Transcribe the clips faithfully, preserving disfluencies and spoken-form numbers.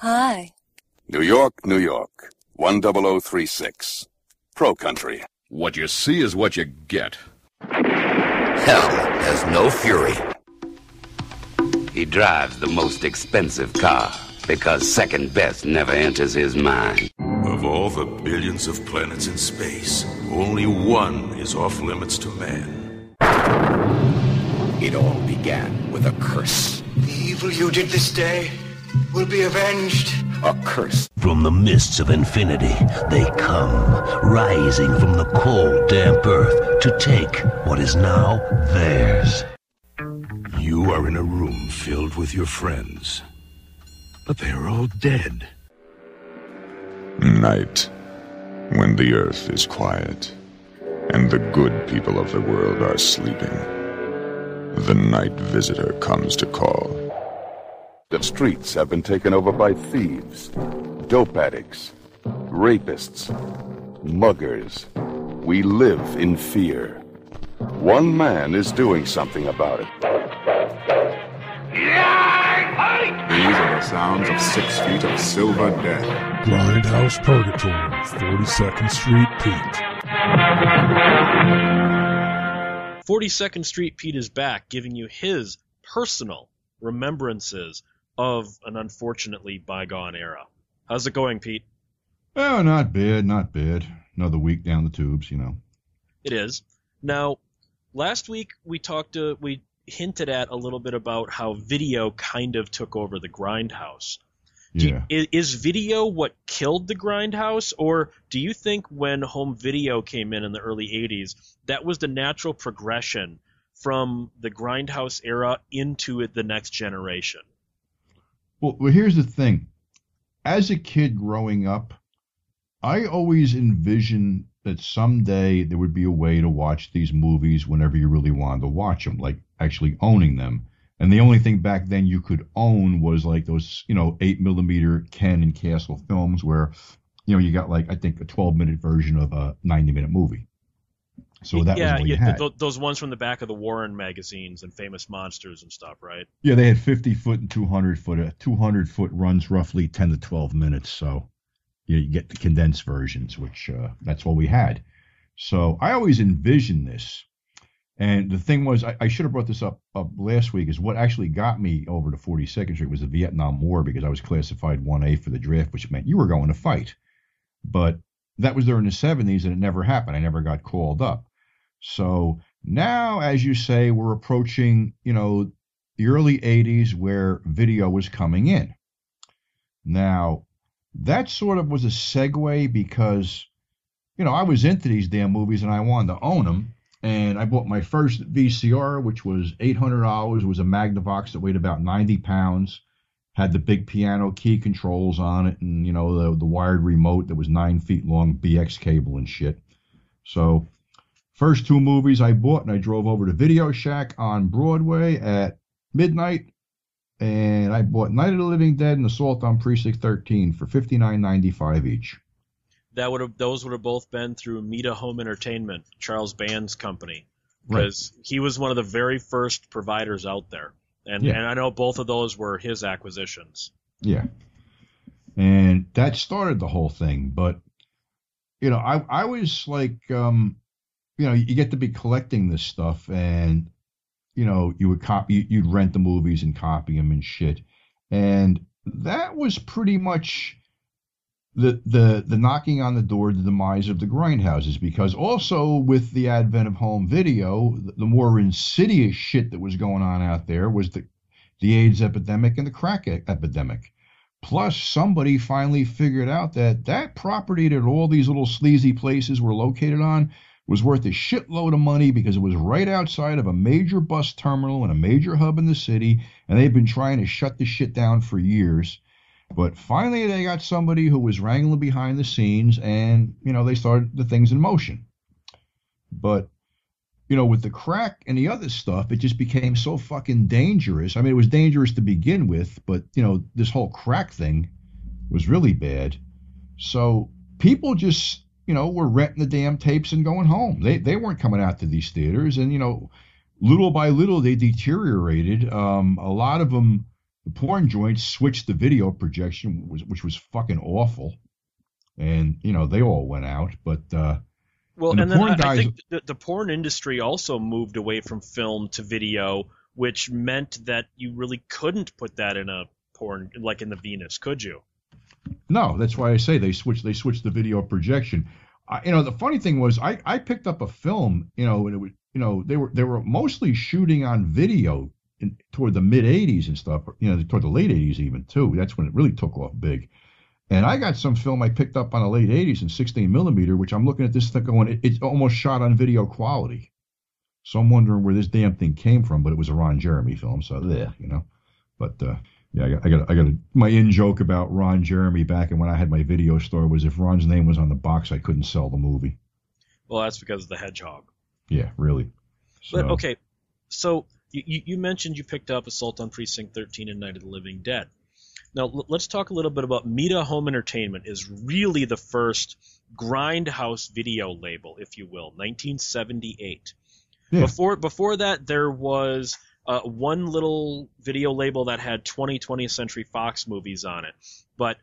Hi. New York, New York. one zero zero three six. Pro Country. What you see is what you get. Hell has no fury. He drives the most expensive car because second best never enters his mind. Of all the billions of planets in space, only one is off limits to man. It all began with a curse. The evil you did this day will be avenged. A curse. From the mists of infinity, they come, rising from the cold, damp earth to take what is now theirs. You are in a room filled with your friends, but they are all dead. Night, when the earth is quiet, and the good people of the world are sleeping, the night visitor comes to call. The streets have been taken over by thieves, dope addicts, rapists, muggers. We live in fear. One man is doing something about it. These are the sounds of six feet of silver death. Grindhouse Purgatory, forty-second Street Pete. forty-second Street Pete is back, giving you his personal remembrances of an unfortunately bygone era. How's it going, Pete? Oh, not bad, not bad. Another week down the tubes, you know. It is. Now, last week we talked to, we hinted at a little bit about how video kind of took over the Grindhouse. Do Yeah. you, is video what killed the Grindhouse, or do you think when home video came in in the early eighties, that was the natural progression from the Grindhouse era into it, the next generation? Well, well, here's the thing. As a kid growing up, I always envisioned that someday there would be a way to watch these movies whenever you really wanted to watch them, like actually owning them. And the only thing back then you could own was like those, you know, eight millimeter Ken and Castle films where, you know, you got like, I think a twelve minute version of a ninety minute movie. So that yeah, was all you yeah, had. th- those ones from the back of the Warren magazines and Famous Monsters and stuff, right? Yeah, they had fifty foot and two hundred foot. A two hundred foot runs roughly ten to twelve minutes. So you, you get the condensed versions, which uh, that's what we had. So I always envisioned this. And the thing was, I, I should have brought this up, up last week, is what actually got me over to forty-second Street was the Vietnam War, because I was classified one A for the draft, which meant you were going to fight. But that was during the seventies, and it never happened. I never got called up. So now, as you say, we're approaching, you know, the early eighties where video was coming in. Now, that sort of was a segue because, you know, I was into these damn movies and I wanted to own them. And I bought my first V C R, which was eight hundred dollars. It was a Magnavox that weighed about ninety pounds, had the big piano key controls on it, and, you know, the, the wired remote that was nine feet long, B X cable and shit. So first two movies I bought, and I drove over to Video Shack on Broadway at midnight, and I bought Night of the Living Dead and Assault on Precinct thirteen for fifty-nine ninety-five each. That would have those would have both been through Meta Home Entertainment, Charles Band's company, because right. He was one of the very first providers out there, and yeah. and I know both of those were his acquisitions. Yeah, and that started the whole thing. But you know, I I was like, um, you know, you get to be collecting this stuff, and you know, you would copy, you'd rent the movies and copy them and shit, and that was pretty much the the the knocking on the door, the demise of the grindhouses, because also with the advent of home video, the, the more insidious shit that was going on out there was the the AIDS epidemic and the crack e- epidemic. Plus, somebody finally figured out that that property that all these little sleazy places were located on was worth a shitload of money because it was right outside of a major bus terminal and a major hub in the city, and they've been trying to shut the shit down for years. But finally, they got somebody who was wrangling behind the scenes, and, you know, they started the things in motion. But, you know, with the crack and the other stuff, it just became so fucking dangerous. I mean, it was dangerous to begin with, but, you know, this whole crack thing was really bad. So people just, you know, were renting the damn tapes and going home. They they weren't coming out to these theaters, and, you know, little by little, they deteriorated. Um, a lot of them the porn joints switched the video projection, which was, which was fucking awful. And, you know, they all went out. But, uh, well, and, and the then porn I, guys, I think the, the porn industry also moved away from film to video, which meant that you really couldn't put that in a porn, like in the Venus, could you? No, that's why I say they switched, they switched the video projection. I, you know, the funny thing was I, I picked up a film, you know, and it was, you know, they were, they were mostly shooting on video in, toward the mid eighties and stuff, you know, toward the late eighties even too. That's when it really took off big. And I got some film I picked up on the late eighties in sixteen millimeter, which I'm looking at this thing going, it, it's almost shot on video quality. So I'm wondering where this damn thing came from, but it was a Ron Jeremy film, so yeah, you know. But uh, yeah, I got, I got, I got a, my in joke about Ron Jeremy back and when I had my video store was if Ron's name was on the box, I couldn't sell the movie. Well, that's because of the hedgehog. Yeah, really. So, But okay, so you, you mentioned you picked up Assault on Precinct thirteen and Night of the Living Dead. Now l- let's talk a little bit about Meta Home Entertainment. Is really the first grindhouse video label, if you will, nineteen seventy-eight. Yeah. Before before that, there was uh, one little video label that had twenty twentieth Century Fox movies on it. But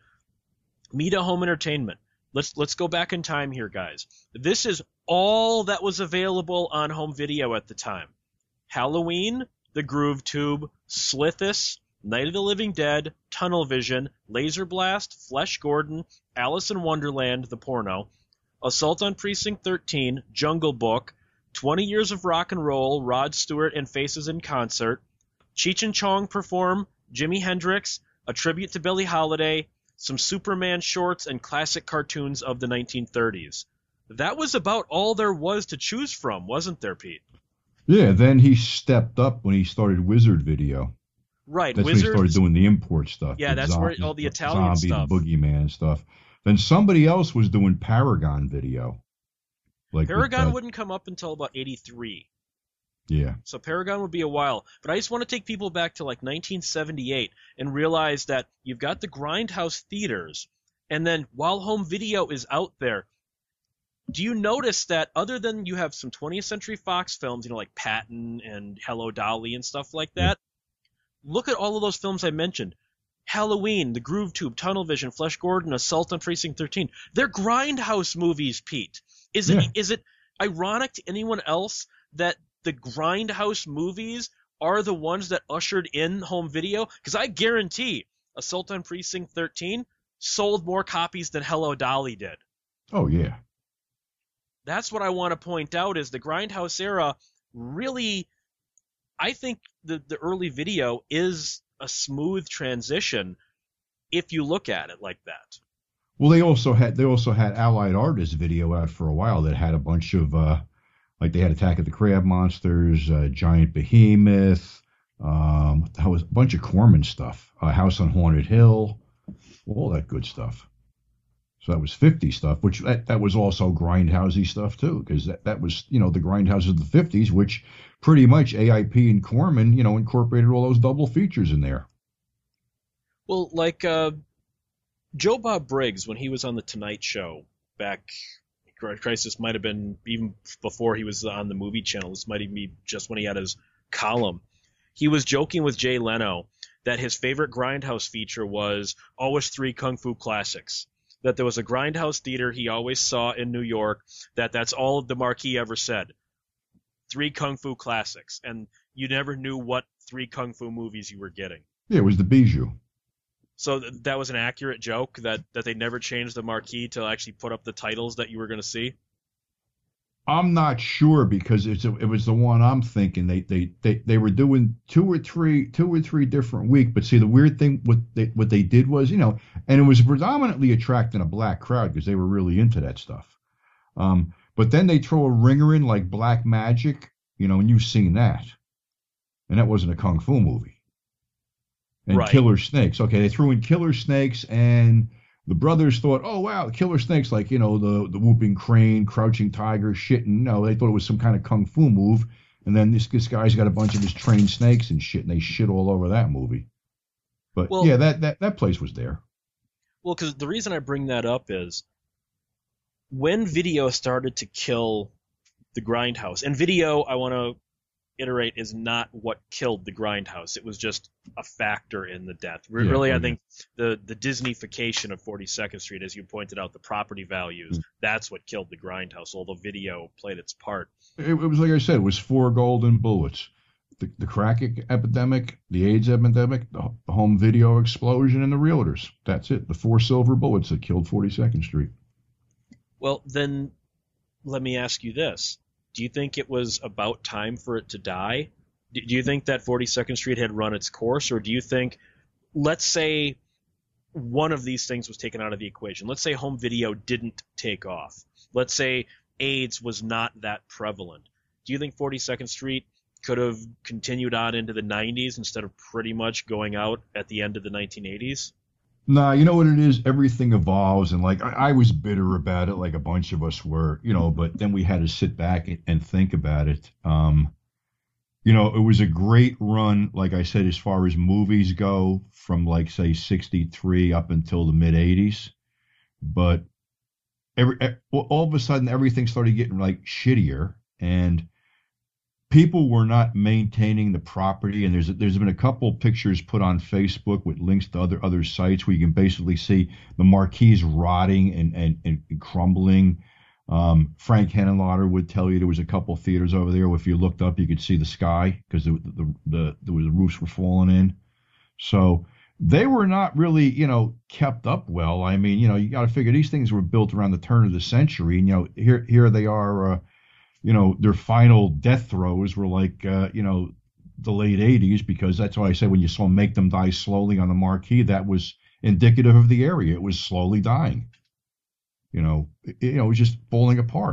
Meta Home Entertainment. Let's let's go back in time here, guys. This is all that was available on home video at the time. Halloween, The Groove Tube, Slithis, Night of the Living Dead, Tunnel Vision, Laser Blast, Flesh Gordon, Alice in Wonderland, the porno, Assault on Precinct thirteen, Jungle Book, twenty Years of Rock and Roll, Rod Stewart and Faces in Concert, Cheech and Chong perform, Jimi Hendrix, a tribute to Billie Holiday, some Superman shorts, and classic cartoons of the nineteen thirties. That was about all there was to choose from, wasn't there, Pete? Yeah, then he stepped up when he started Wizard Video. Right, That's Wizard. when he started doing the import stuff. Yeah, the that's where zombies, all the Italian zombie, stuff. the boogeyman stuff. Then somebody else was doing Paragon Video. Like Paragon with, uh, wouldn't come up until about eighty-three. Yeah. So Paragon would be a while. But I just want to take people back to like nineteen seventy-eight and realize that you've got the grindhouse theaters, and then while home video is out there, do you notice that other than you have some twentieth Century Fox films, you know, like Patton and Hello Dolly and stuff like that, yeah. Look at all of those films I mentioned. Halloween, The Groove Tube, Tunnel Vision, Flesh Gordon, Assault on Precinct thirteen. They're grindhouse movies, Pete. Is it Yeah. is it ironic to anyone else that the grindhouse movies are the ones that ushered in home video? Because I guarantee Assault on Precinct thirteen sold more copies than Hello Dolly did. Oh, yeah. That's what I want to point out is the grindhouse era really, I think the, the early video is a smooth transition if you look at it like that. Well, they also had they also had Allied Artists Video out for a while that had a bunch of uh, like they had Attack of the Crab Monsters, uh, Giant Behemoth, um, that was a bunch of Corman stuff, uh, House on Haunted Hill, all that good stuff. So that was fifties stuff, which that, that was also grindhousey stuff too, because that, that was, you know, the grindhouses of the fifties, which pretty much A I P and Corman, you know, incorporated all those double features in there. Well, like uh, Joe Bob Briggs, when he was on The Tonight Show back, Christ, this might have been even before he was on the movie channel. This might even be just when he had his column. He was joking with Jay Leno that his favorite grindhouse feature was always three Kung Fu classics. That there was a grindhouse theater he always saw in New York, that that's all the marquee ever said. Three Kung Fu classics. And you never knew what three Kung Fu movies you were getting. Yeah, it was the Bijou. So th- that was an accurate joke, that, that they never changed the marquee to actually put up the titles that you were going to see? I'm not sure because it's a, it was the one I'm thinking. They, they they they were doing two or three two or three different weeks. But see, the weird thing what they what they did was, you know, and it was predominantly attracting a black crowd because they were really into that stuff. Um, but then they throw a ringer in like Black Magic, you know, and you've seen that, and that wasn't a kung fu movie. And right. Killer Snakes. Okay, they threw in Killer Snakes, and the brothers thought, oh, wow, Killer Snakes, like, you know, the, the Whooping Crane, Crouching Tiger, shit. And no, they thought it was some kind of kung fu move. And then this, this guy's got a bunch of his trained snakes and shit, and they shit all over that movie. But, well, yeah, that, that, that place was there. Well, because the reason I bring that up is when video started to kill the grindhouse, and video, I want to iterate, is not what killed the Grindhouse. It was just a factor in the death. Re- Yeah, really, I okay. think the the Disneyfication of forty-second Street, as you pointed out, the property values, Mm. that's what killed the Grindhouse. Although video played its part. It, it was like I said, it was four golden bullets. The, the crack e- epidemic, the AIDS epidemic, the h- home video explosion, and the realtors. That's it. The four silver bullets that killed forty-second Street. Well, then let me ask you this. Do you think it was about time for it to die? Do do you think that forty-second Street had run its course, or do you think, let's say one of these things was taken out of the equation. Let's say home video didn't take off. Let's say AIDS was not that prevalent. Do you think forty-second Street could have continued on into the nineties instead of pretty much going out at the end of the nineteen eighties? Nah, you know what it is? Everything evolves, and like I, I was bitter about it, like a bunch of us were, you know. But then we had to sit back and, and think about it. Um, you know, it was a great run, like I said, as far as movies go, from like say sixty-three up until the mid eighties. But every e- all of a sudden, everything started getting like shittier, and people were not maintaining the property. And there's there's been a couple pictures put on Facebook with links to other other sites where you can basically see the marquees rotting and and, and crumbling. Um, Frank Henenlotter would tell you there was a couple theaters over there where if you looked up you could see the sky because the, the the the the roofs were falling in. So they were not really, you know, kept up well. I mean, you know, you got to figure these things were built around the turn of the century, and you know, here here they are. Uh, you know, their final death throes were like, uh, you know, the late eighties, because that's why I said when you saw Make Them Die Slowly on the marquee, that was indicative of the area. It was slowly dying. You know, it, you know, it was just falling apart.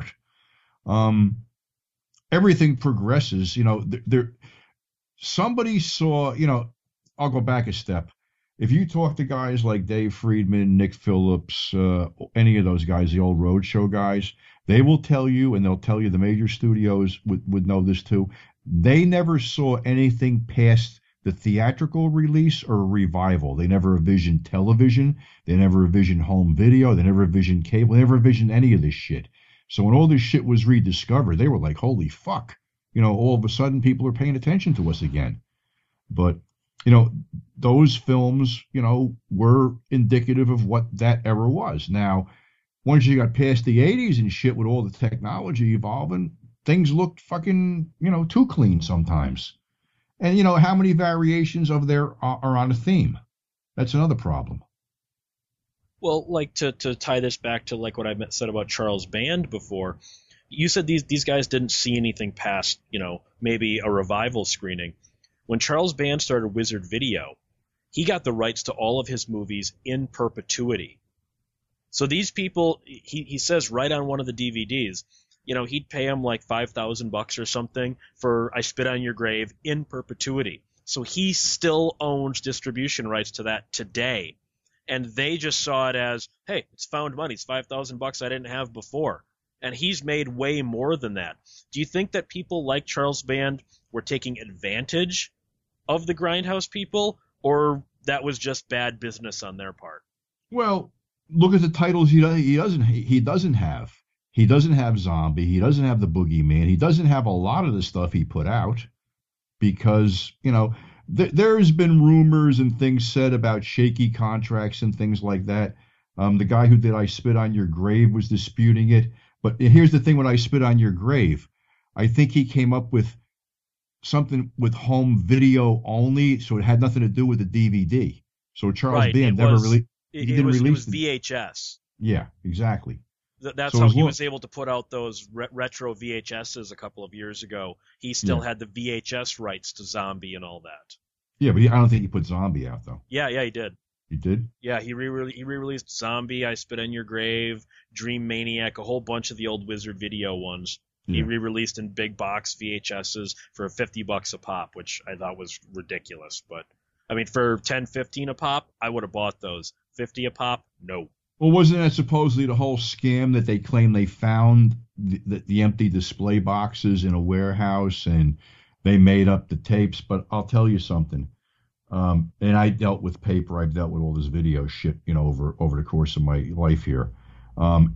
Um, everything progresses. You know, there, there, somebody saw, you know, I'll go back a step. If you talk to guys like Dave Friedman, Nick Phillips, uh, any of those guys, the old Roadshow guys, they will tell you, and they'll tell you the major studios would, would know this too, they never saw anything past the theatrical release or revival. They never envisioned television. They never envisioned home video. They never envisioned cable. They never envisioned any of this shit. So when all this shit was rediscovered, they were like, holy fuck. You know, all of a sudden people are paying attention to us again. But, you know, those films, you know, were indicative of what that era was. Now, once you got past the eighties and shit with all the technology evolving, things looked fucking, you know, too clean sometimes. And, you know, how many variations of there are, are on a theme? That's another problem. Well, like to, to tie this back to like what I said about Charles Band before, you said these these guys didn't see anything past, you know, maybe a revival screening. When Charles Band started Wizard Video, he got the rights to all of his movies in perpetuity. So these people, he, he says right on one of the D V Ds, you know, he'd pay them like five thousand bucks or something for I Spit on Your Grave in perpetuity. So he still owns distribution rights to that today. And they just saw it as, hey, it's found money. It's five thousand bucks I didn't have before. And he's made way more than that. Do you think that people like Charles Band were taking advantage of the Grindhouse people, or that was just bad business on their part? Well, look at the titles he he doesn't he doesn't have. He doesn't have Zombie. He doesn't have The Boogeyman. He doesn't have a lot of the stuff he put out because, you know, th- there's been rumors and things said about shaky contracts and things like that. Um, the guy who did I Spit on Your Grave was disputing it. But here's the thing: when I Spit on Your Grave, I think he came up with something with home video only, so it had nothing to do with the D V D. So Charles right, Band it never was, really it, he didn't it was, release it was the, V H S. Yeah, exactly. Th- That's so how he long, was able to put out those re- retro V H Ses a couple of years ago. He still yeah. had the V H S rights to Zombie and all that. Yeah, but he, I don't think he put Zombie out though. Yeah, yeah, he did. He did? Yeah, he re he re-released Zombie, I Spit on Your Grave, Dream Maniac, a whole bunch of the old Wizard Video ones. Yeah. He re-released in big box V H Ses for fifty bucks a pop, which I thought was ridiculous. But I mean, for ten, fifteen a pop, I would have bought those. fifty a pop, no. Well, wasn't that supposedly the whole scam that they claim they found the, the, the empty display boxes in a warehouse and they made up the tapes? But I'll tell you something. Um, and I dealt with paper. I've dealt with all this video shit, you know, over over the course of my life here. Um,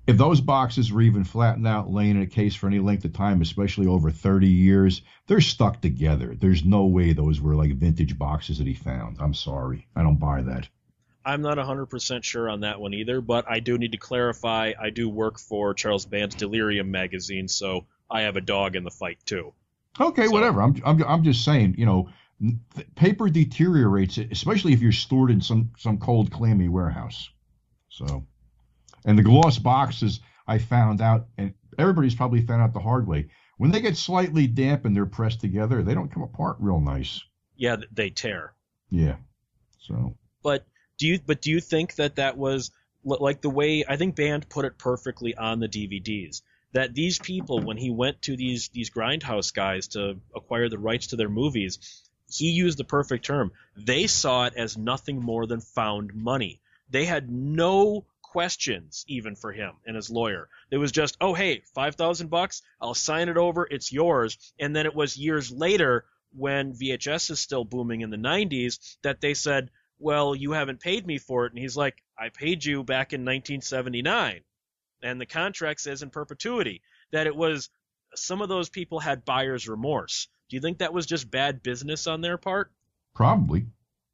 if those boxes were even flattened out, laying in a case for any length of time, especially over thirty years, they're stuck together. There's no way those were like vintage boxes that he found. I'm sorry. I don't buy that. I'm not one hundred percent sure on that one either, but I do need to clarify. I do work for Charles Band's Delirium magazine, so I have a dog in the fight too. Okay, so, whatever. I'm, I'm I'm just saying, you know, paper deteriorates, especially if you're stored in some, some cold, clammy warehouse. So, and the gloss boxes, I found out, and everybody's probably found out the hard way, when they get slightly damp and they're pressed together, they don't come apart real nice. Yeah, they tear. Yeah. So. But do you but do you think that that was like the way I think Band put it perfectly on the D V Ds? That these people, when he went to these these grindhouse guys to acquire the rights to their movies, he used the perfect term. They saw it as nothing more than found money. They had no questions even for him and his lawyer. It was just, oh, hey, five thousand bucks, I'll sign it over, it's yours. And then it was years later when V H S is still booming in the nineties that they said, well, you haven't paid me for it. And he's like, I paid you back in nineteen seventy-nine. And the contract says in perpetuity that it was some of those people had buyer's remorse. Do you think that was just bad business on their part? Probably.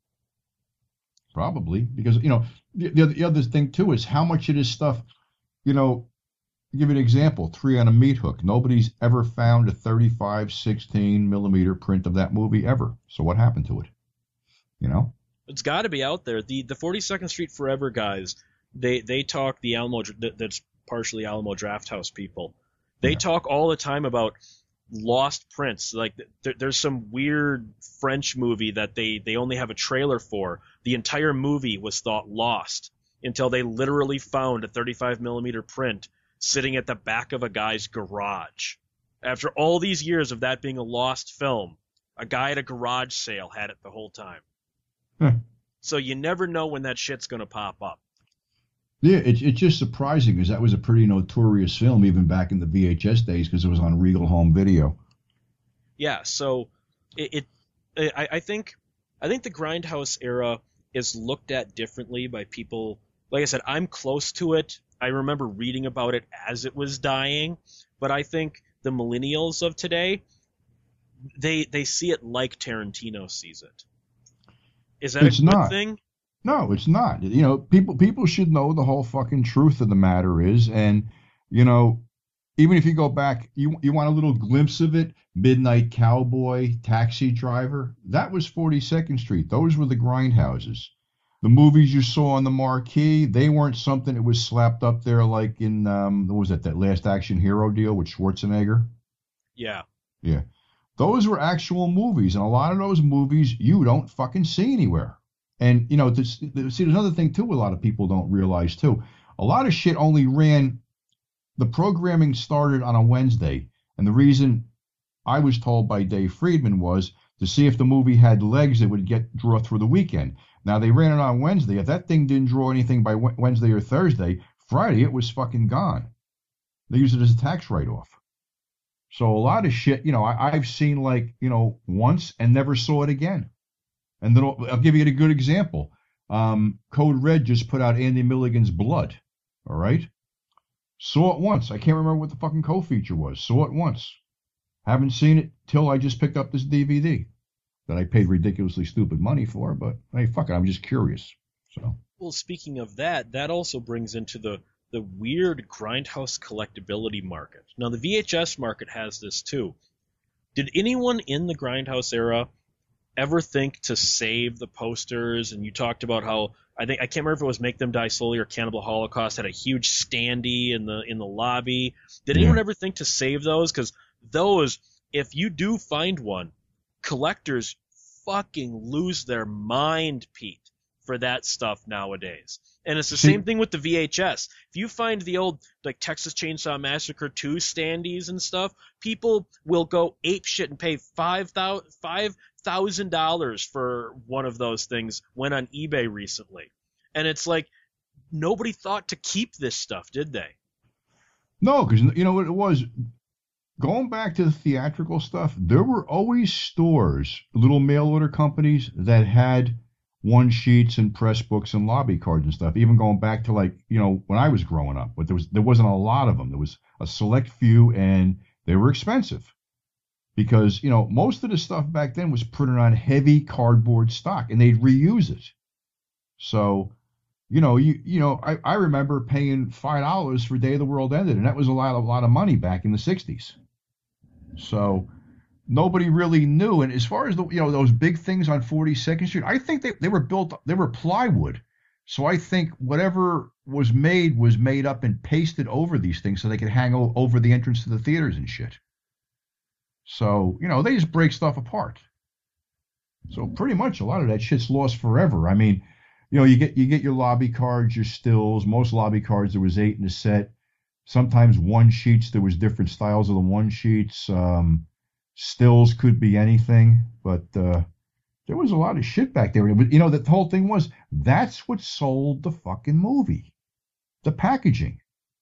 Probably. Because, you know, the, the, the other thing, too, is how much of this stuff, you know, I'll give you an example, three on a meat hook. Nobody's ever found a thirty-five, sixteen millimeter print of that movie ever. So what happened to it? You know? It's got to be out there. The the forty-second Street Forever guys, they, they talk the Alamo, that's partially Alamo Drafthouse people. They yeah. talk all the time about lost prints. Like there, there's some weird French movie that they, they only have a trailer for. The entire movie was thought lost until they literally found a thirty-five millimeter print sitting at the back of a guy's garage. After all these years of that being a lost film, a guy at a garage sale had it the whole time. Huh. So you never know when that shit's going to pop up. Yeah, it's it's just surprising because that was a pretty notorious film even back in the V H S days because it was on Regal Home Video. Yeah, so it, it I, I think I think the Grindhouse era is looked at differently by people. Like I said, I'm close to it. I remember reading about it as it was dying, but I think the millennials of today, they they see it like Tarantino sees it. Is that it's a good not. thing? No, it's not. You know, people people should know the whole fucking truth of the matter is, and you know, even if you go back, you you want a little glimpse of it. Midnight Cowboy, Taxi Driver, that was forty-second Street. Those were the grindhouses. The movies you saw on the marquee, they weren't something that was slapped up there like in um, what was that that Last Action Hero deal with Schwarzenegger? Yeah. Yeah. Those were actual movies, and a lot of those movies you don't fucking see anywhere. And, you know, this, see, there's another thing, too, a lot of people don't realize, too. A lot of shit only ran, the programming started on a Wednesday. And the reason I was told by Dave Friedman was to see if the movie had legs that would get draw through the weekend. Now, they ran it on Wednesday. If that thing didn't draw anything by Wednesday or Thursday, Friday, it was fucking gone. They used it as a tax write-off. So a lot of shit, you know, I, I've seen, like, you know, once and never saw it again. And then I'll, I'll give you a good example. Um, Code Red just put out Andy Milligan's Blood. All right. Saw it once. I can't remember what the fucking co-feature was. Saw it once. Haven't seen it till I just picked up this D V D that I paid ridiculously stupid money for. But hey, fuck it. I'm just curious. So. Well, speaking of that, that also brings into the the weird grindhouse collectability market. Now, the V H S market has this too. Did anyone in the grindhouse era ever think to save the posters? And you talked about how I think I can't remember if it was Make Them Die Slowly or Cannibal Holocaust had a huge standee in the in the lobby. Did anyone Yeah. ever think to save those? Because those, if you do find one, collectors fucking lose their mind, Pete, for that stuff nowadays. And it's the See- same thing with the V H S. If you find the old like Texas Chainsaw Massacre two standees and stuff, people will go ape shit and pay five thousand five thousand dollars for one of those things. Went on eBay recently, and it's like nobody thought to keep this stuff, did they? No, because you know what it was? Going back to the theatrical stuff, there were always stores, little mail order companies that had one sheets and press books and lobby cards and stuff, even going back to like, you know, when I was growing up, but there was, there wasn't a lot of them. There was a select few and they were expensive because, you know, most of the stuff back then was printed on heavy cardboard stock and they'd reuse it. So, you know, you, you know, I, I remember paying five dollars for Day of the World Ended, and that was a lot, a lot of money back in the sixties. So, nobody really knew. And as far as the, you know, those big things on forty-second Street, I think they, they were built, they were plywood. So I think whatever was made was made up and pasted over these things so they could hang o- over the entrance to the theaters and shit. So, you know, they just break stuff apart. So pretty much a lot of that shit's lost forever. I mean, you know, you get, you get your lobby cards, your stills. Most lobby cards, there was eight in a set. Sometimes one sheets, there was different styles of the one sheets. Um, Stills could be anything, but uh, there was a lot of shit back there. But, you know, the whole thing was, that's what sold the fucking movie. The packaging.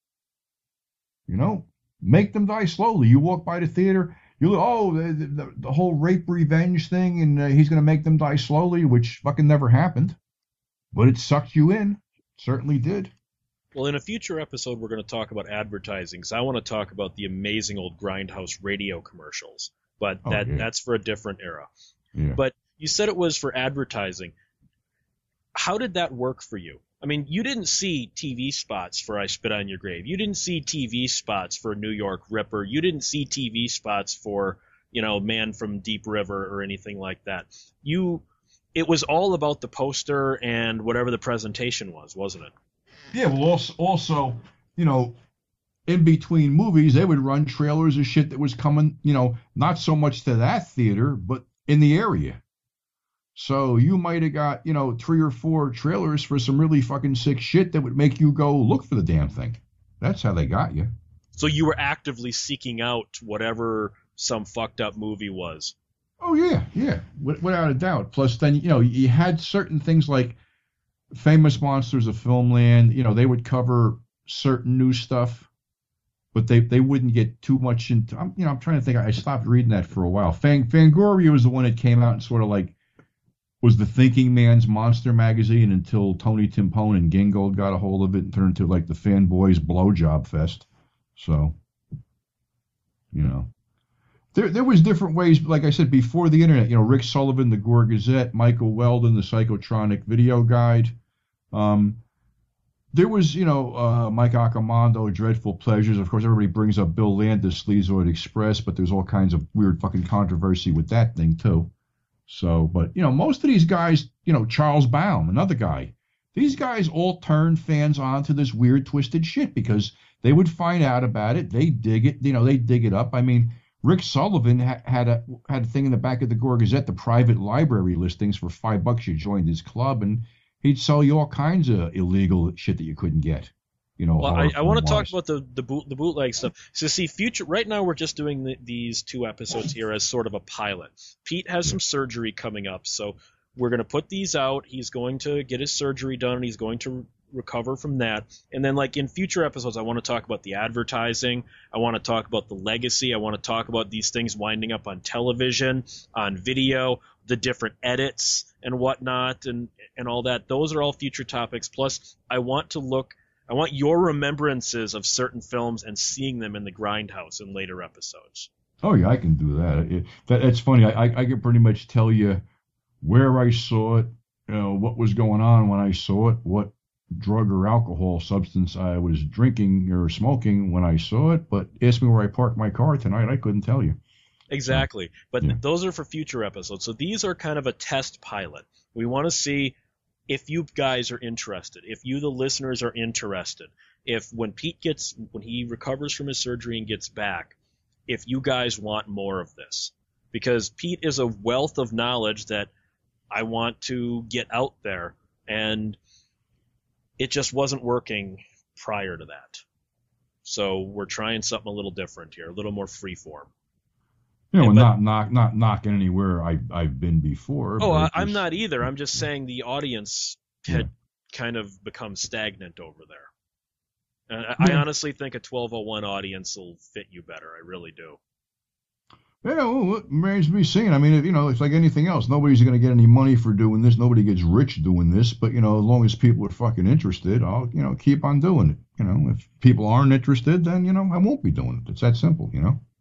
You know, make them die slowly. You walk by the theater, you look, oh, the, the, the whole rape revenge thing, and uh, he's going to make them die slowly, which fucking never happened. But it sucked you in. It certainly did. Well, in a future episode, we're going to talk about advertising, because I want to talk about the amazing old Grindhouse radio commercials. But that oh, yeah. that's for a different era. Yeah. But you said it was for advertising. How did that work for you? I mean, you didn't see T V spots for I Spit on Your Grave. You didn't see T V spots for New York Ripper. You didn't see T V spots for, you know, Man from Deep River or anything like that. You, it was all about the poster and whatever the presentation was, wasn't it? Yeah, well, also, also, you know, in between movies, they would run trailers of shit that was coming, you know, not so much to that theater, but in the area. So you might have got, you know, three or four trailers for some really fucking sick shit that would make you go look for the damn thing. That's how they got you. So you were actively seeking out whatever some fucked up movie was. Oh, yeah, yeah, without a doubt. Plus, then, you know, you had certain things like Famous Monsters of Filmland, you know, they would cover certain new stuff, but they, they wouldn't get too much into, I'm, you know, I'm trying to think, I stopped reading that for a while. Fang, Fangoria was the one that came out and sort of like was the thinking man's monster magazine until Tony Timpone and Gingold got a hold of it and turned into like the fanboys blowjob fest. So, you know, there there was different ways, like I said, before the internet, you know, Rick Sullivan, the Gore Gazette, Michael Weldon, the Psychotronic Video Guide. Um, there was, you know, uh, Mike Accomando, Dreadful Pleasures. Of course, everybody brings up Bill Landis, Sleazoid Express, but there's all kinds of weird fucking controversy with that thing, too. So, but, you know, most of these guys, you know, Charles Baum, another guy, these guys all turned fans onto this weird, twisted shit because they would find out about it. They dig it, you know, they dig it up. I mean, Rick Sullivan ha- had a had a thing in the back of the Gore Gazette, the private library listings for five bucks. You joined his club, and he'd sell you all kinds of illegal shit that you couldn't get. You know, well, I, I want to talk about the the, boot, the bootleg stuff. So, see, future right now we're just doing the, these two episodes here as sort of a pilot. Pete has some surgery coming up, so we're going to put these out. He's going to get his surgery done, and he's going to recover from that. And then, like in future episodes, I want to talk about the advertising. I want to talk about the legacy. I want to talk about these things winding up on television, on video, the different edits and whatnot, and and all that. Those are all future topics. Plus, I want to look. I want your remembrances of certain films and seeing them in the Grindhouse in later episodes. Oh yeah, I can do that. It, that that's funny. I, I I can pretty much tell you where I saw it, you know, what was going on when I saw it, what drug or alcohol substance I was drinking or smoking when I saw it. But ask me where I parked my car tonight, I couldn't tell you. Exactly. But yeah. Those are for future episodes. So these are kind of a test pilot. We want to see if you guys are interested, if you, the listeners, are interested, if when Pete gets, when he recovers from his surgery and gets back, if you guys want more of this. Because Pete is a wealth of knowledge that I want to get out there, and it just wasn't working prior to that. So we're trying something a little different here, a little more freeform. You know, And, but, not knock, not knocking anywhere I I've been before. Oh, I, just, I'm not either. I'm just saying the audience had yeah. kind of become stagnant over there. And I, yeah. I honestly think a twelve oh one audience will fit you better. I really do. Yeah, well, it remains to be seen. I mean, if, you know, it's like anything else. Nobody's going to get any money for doing this. Nobody gets rich doing this. But, you know, as long as people are fucking interested, I'll, you know, keep on doing it. You know, if people aren't interested, then, you know, I won't be doing it. It's that simple, you know?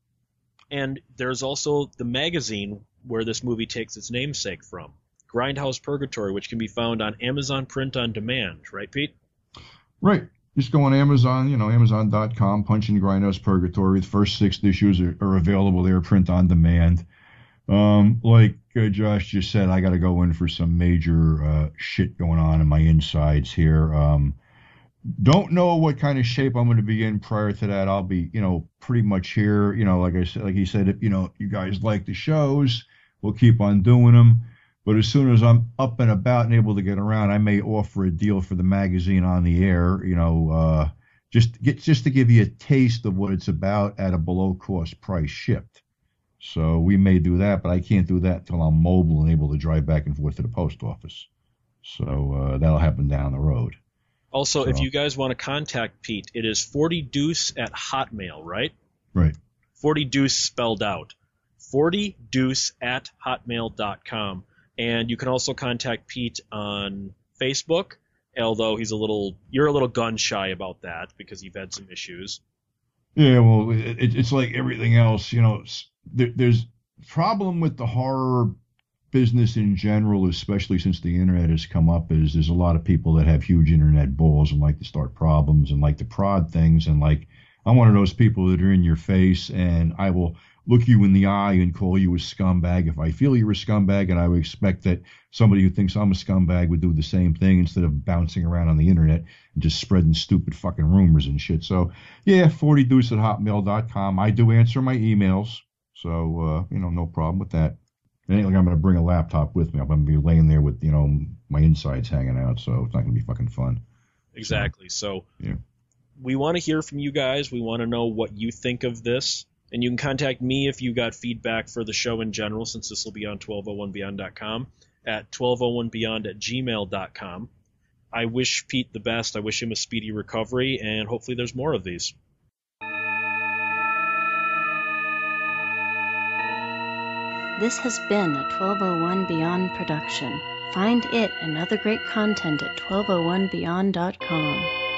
And there's also the magazine where this movie takes its namesake from, Grindhouse Purgatory, which can be found on Amazon Print on Demand. Right, Pete? Right. Just go on Amazon, you know, amazon dot com, punch in Grindhouse Purgatory. The first six issues are, are available there, print on demand. Um, like uh, Josh just said, I got to go in for some major uh, shit going on in my insides here. Um, don't know what kind of shape I'm going to be in prior to that. I'll be, you know, pretty much here. You know, like I said, like he said, if, you know, you guys like the shows, we'll keep on doing them. But as soon as I'm up and about and able to get around, I may offer a deal for the magazine on the air, you know, uh, just get just to give you a taste of what it's about at a below cost price shipped. So we may do that, but I can't do that until I'm mobile and able to drive back and forth to the post office. So uh, that'll happen down the road. Also, so, if you guys want to contact Pete, it is forty deuce at Hotmail, right? Right. forty deuce spelled out. forty deuce at hotmail dot com. And you can also contact Pete on Facebook, although he's a little, you're a little gun shy about that because you've had some issues. Yeah, well, it, it's like everything else, you know. There, there's problem with the horror business in general, especially since the internet has come up, is there's a lot of people that have huge internet balls and like to start problems and like to prod things. And like, I'm one of those people that are in your face, and I will look you in the eye and call you a scumbag if I feel you're a scumbag, and I would expect that somebody who thinks I'm a scumbag would do the same thing instead of bouncing around on the internet and just spreading stupid fucking rumors and shit. So, yeah, forty deuce at hotmail dot com. I do answer my emails, so, uh, you know, no problem with that. It ain't like I'm going to bring a laptop with me. I'm going to be laying there with, you know, my insides hanging out, so it's not going to be fucking fun. Exactly. So, so yeah. We want to hear from you guys. We want to know what you think of this. And you can contact me if you got feedback for the show in general, since this will be on twelve oh one beyond dot com, at twelve oh one beyond at gmail dot com. I wish Pete the best. I wish him a speedy recovery, and hopefully there's more of these. This has been a twelve oh one Beyond production. Find it and other great content at twelve oh one beyond dot com.